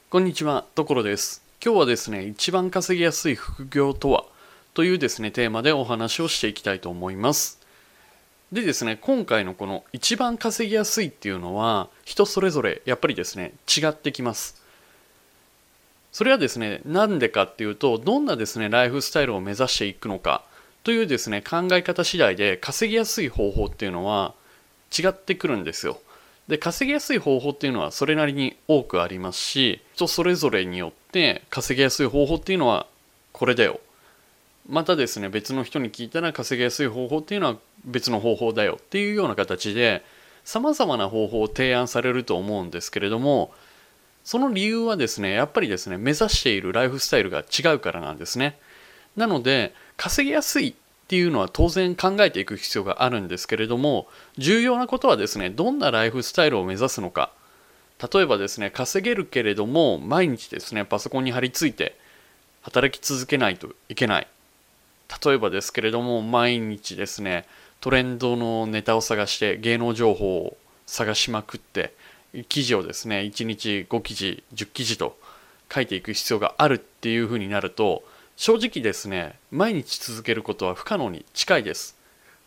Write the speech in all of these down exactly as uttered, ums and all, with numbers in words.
こんにちは、ところです。今日はですね、一番稼ぎやすい副業とはというですね、テーマでお話をしていきたいと思います。でですね、今回のこの一番稼ぎやすいっていうのは、人それぞれやっぱりですね、違ってきます。それはですね、なんでかっていうと、どんなですね、ライフスタイルを目指していくのかというですね、考え方次第で稼ぎやすい方法っていうのは違ってくるんですよ。で、稼ぎやすい方法っていうのはそれなりに多くありますし、人それぞれによって稼ぎやすい方法っていうのはこれだよ。またですね、別の人に聞いたら稼ぎやすい方法っていうのは別の方法だよっていうような形で様々な方法を提案されると思うんですけれども、その理由はですね、やっぱりですね、目指しているライフスタイルが違うからなんですね。なので、稼ぎやすいっていうのは当然考えていく必要があるんですけれども、重要なことはですね、どんなライフスタイルを目指すのか。例えばですね、稼げるけれども、毎日ですね、パソコンに張り付いて働き続けないといけない。例えばですけれども、毎日ですね、トレンドのネタを探して芸能情報を探しまくって記事をですねいちにちごきじじゅっきじと書いていく必要があるっていうふうになると、正直ですね毎日続けることは不可能に近いです。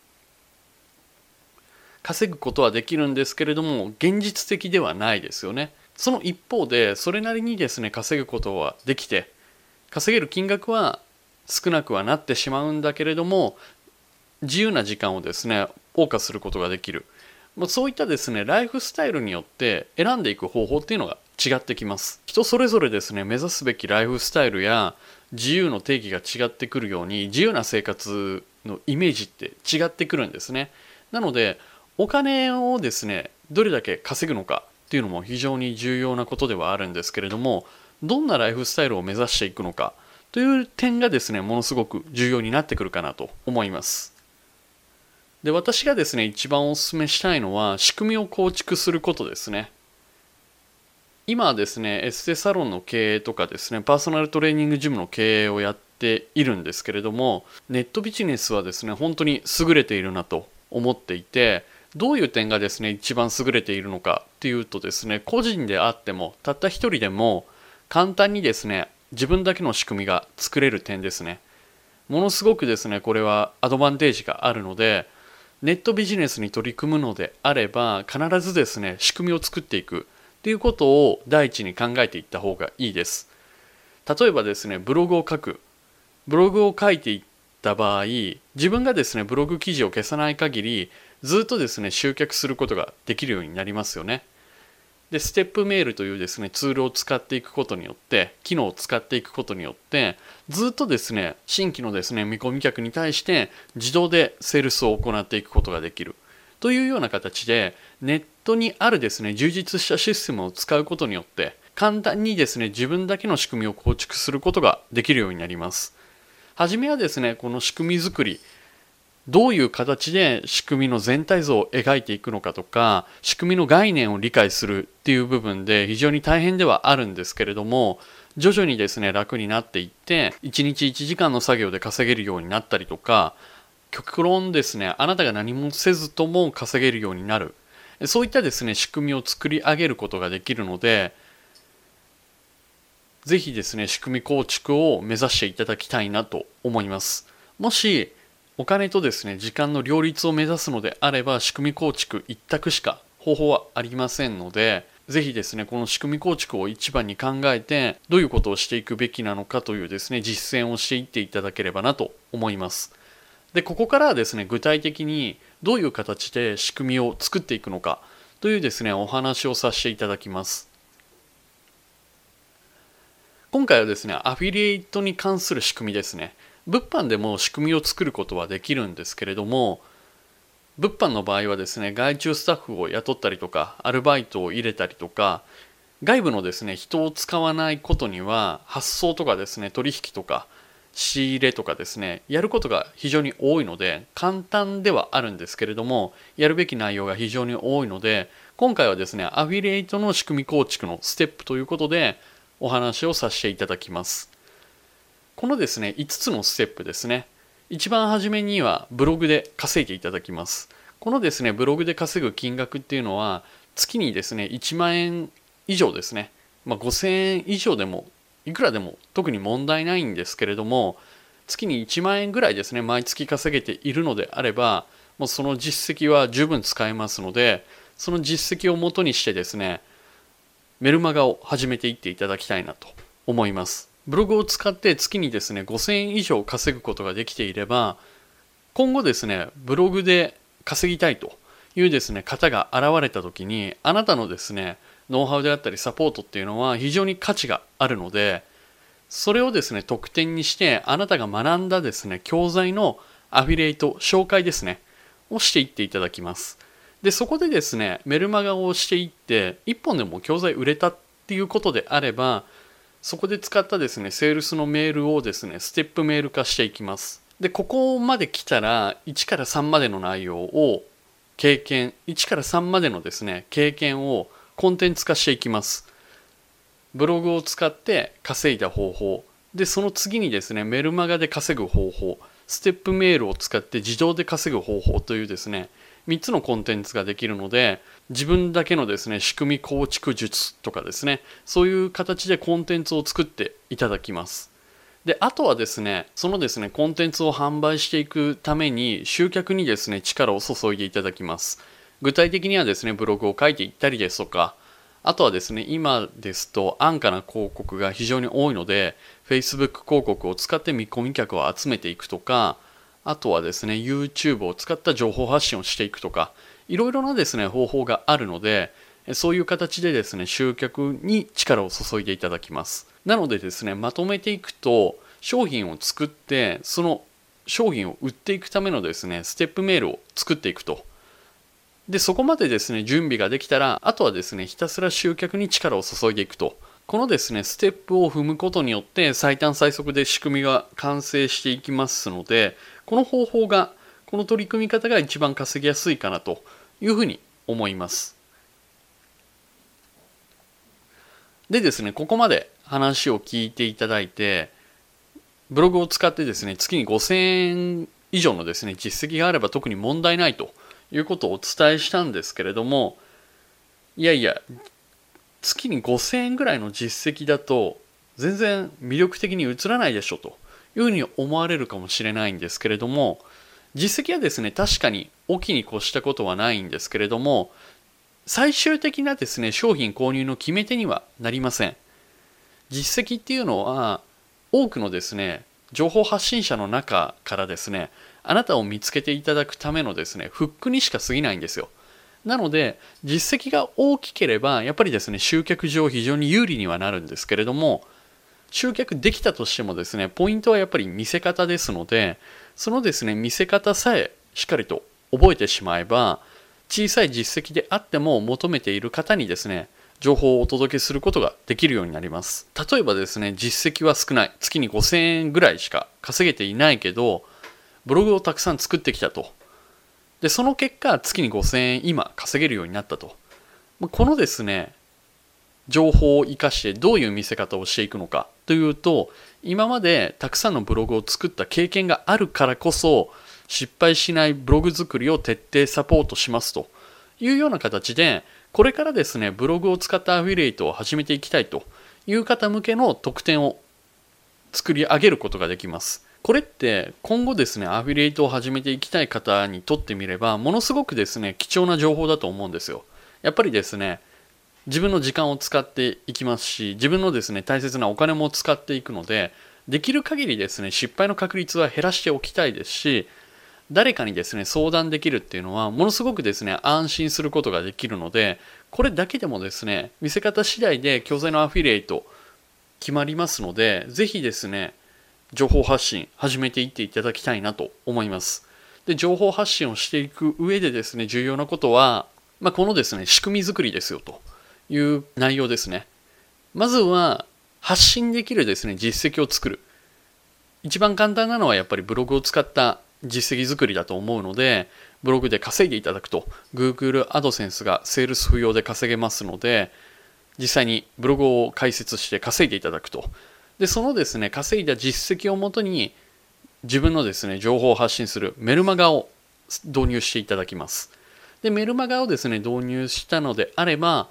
稼ぐことはできるんですけれども現実的ではないですよね。その一方でそれなりにですね稼ぐことはできて、稼げる金額は少なくはなってしまうんだけれども、自由な時間をですね謳歌することができる。そういったですねライフスタイルによって選んでいく方法っていうのが違ってきます。人それぞれですね目指すべきライフスタイルや自由の定義が違ってくるように、自由な生活のイメージって違ってくるんですね。なのでお金をですねどれだけ稼ぐのかっていうのも非常に重要なことではあるんですけれども、どんなライフスタイルを目指していくのかという点がですねものすごく重要になってくるかなと思います。で、私がですね、一番お勧めしたいのは、仕組みを構築することですね。今はですね、エステサロンの経営とかですね、パーソナルトレーニングジムの経営をやっているんですけれども、ネットビジネスはですね、本当に優れているなと思っていて、どういう点がですね、一番優れているのかっていうとですね、個人であっても、たった一人でも、簡単にですね、自分だけの仕組みが作れる点ですね。ものすごくですね、これはアドバンテージがあるので、ネットビジネスに取り組むのであれば必ずですね仕組みを作っていくっていうことを第一に考えていった方がいいです。例えばですねブログを書くブログを書いていった場合、自分がですねブログ記事を消さない限りずっとですね集客することができるようになりますよね。でステップメールというですねツールを使っていくことによって、機能を使っていくことによってずっとですね新規のですね見込み客に対して自動でセールスを行っていくことができるというような形で、ネットにあるですね充実したシステムを使うことによって簡単にですね自分だけの仕組みを構築することができるようになります。はじめはですねこの仕組み作り、どういう形で仕組みの全体像を描いていくのかとか、仕組みの概念を理解するっていう部分で非常に大変ではあるんですけれども、徐々にですね楽になっていって、いちにちいちじかんの作業で稼げるようになったりとか、極論ですねあなたが何もせずとも稼げるようになる、そういったですね仕組みを作り上げることができるので、ぜひですね仕組み構築を目指していただきたいなと思います。もしお金とですね時間の両立を目指すのであれば、仕組み構築一択しか方法はありませんので、ぜひですねこの仕組み構築を一番に考えて、どういうことをしていくべきなのかというですね実践をしていっていただければなと思います。でここからはですね具体的にどういう形で仕組みを作っていくのかというですねお話をさせていただきます。今回はですねアフィリエイトに関する仕組みですね。物販でも仕組みを作ることはできるんですけれども、物販の場合はですね外注スタッフを雇ったりとかアルバイトを入れたりとか、外部のですね人を使わないことには発送とかですね取引とか仕入れとかですねやることが非常に多いので、簡単ではあるんですけれどもやるべき内容が非常に多いので、今回はですねアフィリエイトの仕組み構築のステップということでお話をさせていただきます。このですねいつつのステップですね。一番初めにはブログで稼いでいただきます。このですねブログで稼ぐ金額っていうのは月にですねいちまんえん以上ですねまあ、ごせんえん以上でもいくらでも特に問題ないんですけれども、月にいちまんえんぐらいですね毎月稼げているのであれば、もうその実績は十分使えますので、その実績をもとにしてですねメルマガを始めていっていただきたいなと思います。ブログを使って月にですねごせんえん以上稼ぐことができていれば、今後ですねブログで稼ぎたいというですね方が現れた時に、あなたのですねノウハウであったりサポートっていうのは非常に価値があるので、それをですね特典にしてあなたが学んだですね教材のアフィリエイト紹介ですねをしていっていただきます。でそこでですねメルマガをしていっていっぽんでも教材売れたっていうことであれば、そこで使ったですねセールスのメールをですねステップメール化していきます。でここまで来たらいちからさんまでの内容を経験いちからさんまでのですね経験をコンテンツ化していきます。ブログを使って稼いだ方法で、その次にですねメルマガで稼ぐ方法、ステップメールを使って自動で稼ぐ方法というですねみっつのコンテンツができるので、自分だけのですね仕組み構築術とかですね、そういう形でコンテンツを作っていただきます。であとはですねそのですねコンテンツを販売していくために集客にですね力を注いでいただきます。具体的にはですねブログを書いていったりですとか、あとはですね今ですと安価な広告が非常に多いので Facebook 広告を使って見込み客を集めていくとか、あとはですね YouTube を使った情報発信をしていくとか、いろいろなですね方法があるので、そういう形でですね集客に力を注いでいただきます。なのでですねまとめていくと、商品を作ってその商品を売っていくためのですねステップメールを作っていくと。でそこまでですね準備ができたら、あとはですねひたすら集客に力を注いでいくと。このですねステップを踏むことによって最短最速で仕組みが完成していきますので、この方法がこの取り組み方が一番稼ぎやすいかなというふうに思います。でですねここまで話を聞いていただいて、ブログを使ってですね月にごせんえん以上のですね実績があれば特に問題ないということをお伝えしたんですけれども、いやいや月にごせんえんぐらいの実績だと全然魅力的に映らないでしょというふうに思われるかもしれないんですけれども、実績はですね確かに大きに越したことはないんですけれども、最終的なですね商品購入の決め手にはなりません。実績っていうのは多くのですね情報発信者の中からですねあなたを見つけていただくためのですねフックにしか過ぎないんですよ。なので実績が大きければやっぱりですね集客上非常に有利にはなるんですけれども、集客できたとしてもですねポイントはやっぱり見せ方ですので、そのですね見せ方さえしっかりと覚えてしまえば、小さい実績であっても求めている方にですね情報をお届けすることができるようになります。例えばですね実績は少ない、月にごせんえんぐらいしか稼げていないけどブログをたくさん作ってきたと。でその結果月にごせんえん今稼げるようになったと。このですね情報を生かしてどういう見せ方をしていくのかというと、今までたくさんのブログを作った経験があるからこそ失敗しないブログ作りを徹底サポートしますというような形で、これからですねブログを使ったアフィリエイトを始めていきたいという方向けの特典を作り上げることができます。これって今後ですねアフィリエイトを始めていきたい方にとってみればものすごくですね貴重な情報だと思うんですよ。やっぱりですね自分の時間を使っていきますし、自分のですね大切なお金も使っていくので、できる限りですね失敗の確率は減らしておきたいですし、誰かにですね相談できるっていうのはものすごくですね安心することができるので、これだけでもですね見せ方次第で教材のアフィリエイト決まりますので、ぜひですね情報発信始めていっていただきたいなと思います。で情報発信をしていく上でですね重要なことは、まあ、このですね仕組み作りですよという内容ですね。まずは発信できるですね実績を作る。一番簡単なのはやっぱりブログを使った実績作りだと思うので、ブログで稼いでいただくと Google アドセンスがセールス不要で稼げますので、実際にブログを開設して稼いでいただくと。でそのですね稼いだ実績をもとに自分のですね情報を発信するメルマガを導入していただきます。でメルマガをですね導入したのであれば、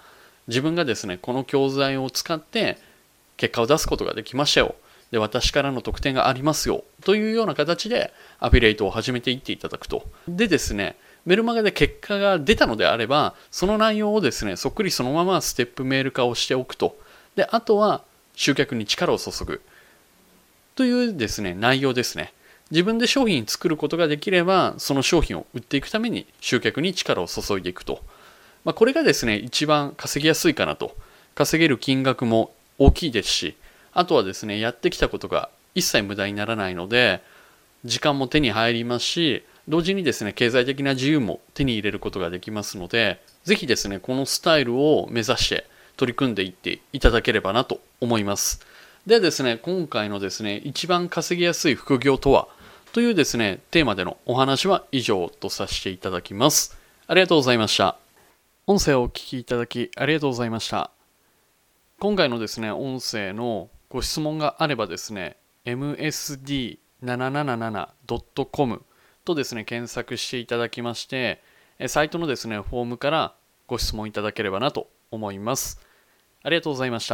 自分がですねこの教材を使って結果を出すことができましたよ、で私からの特典がありますよというような形でアフィリエイトを始めていっていただくと。でですねメルマガで結果が出たのであれば、その内容をですねそっくりそのままステップメール化をしておくと。であとは集客に力を注ぐというですね内容ですね。自分で商品作ることができれば、その商品を売っていくために集客に力を注いでいくと、まあ、これがですね一番稼ぎやすいかなと。稼げる金額も大きいですし、あとはですねやってきたことが一切無駄にならないので、時間も手に入りますし、同時にですね経済的な自由も手に入れることができますので、ぜひですねこのスタイルを目指して取り組んでいっていただければなと思います。でですね今回のですね一番稼ぎやすい副業とはというですねテーマでのお話は以上とさせていただきます。ありがとうございました。音声をお聞きいただきありがとうございました。今回のですね音声のご質問があればですね エムエスディーななななななドットコム とですね検索していただきまして、サイトのですねフォームからご質問いただければなと思います。ありがとうございました。